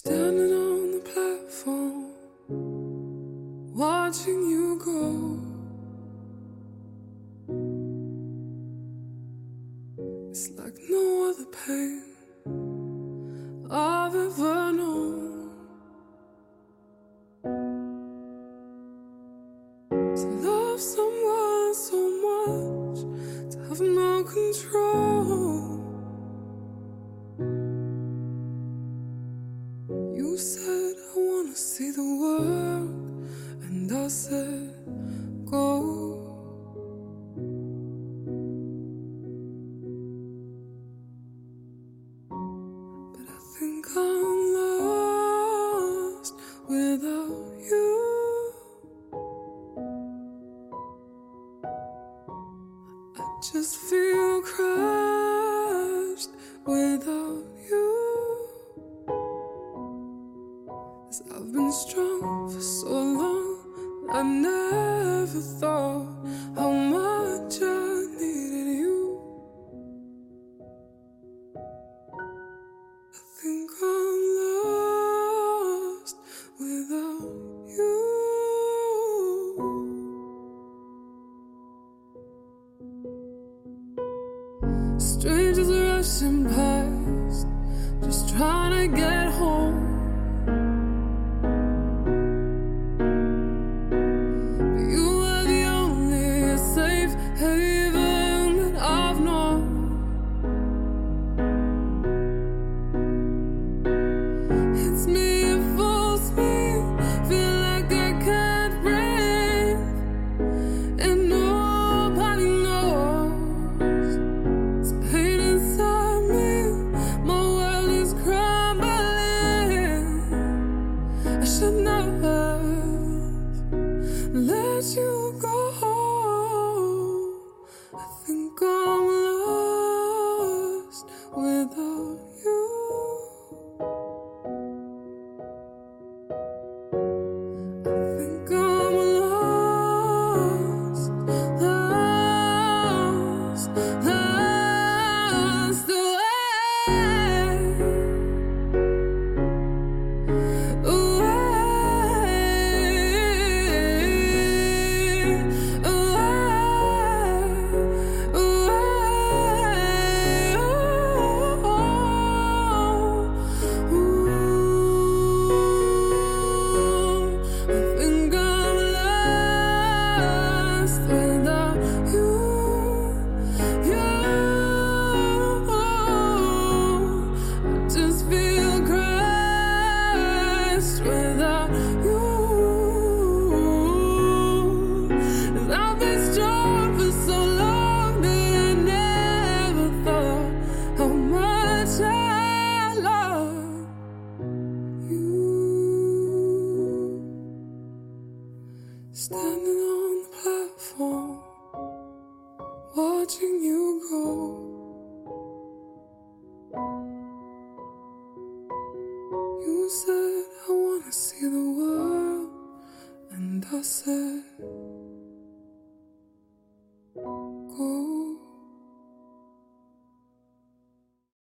Standing on the platform, watching you go. It's like no other pain I've ever known. To love someone so much, to have no control. You said I wanna see the world, and I said go. But I think I'm lost without you. I just feel crushed without you. I've been strong for so long, I never thought how much I needed you. I think I'm lost without you. Strangers rushing past, just trying to get home. Let you go. I think I'm lost without you. I think I'm lost, lost, lost Standing on the platform, watching you go. You said I wanna see the world, and I said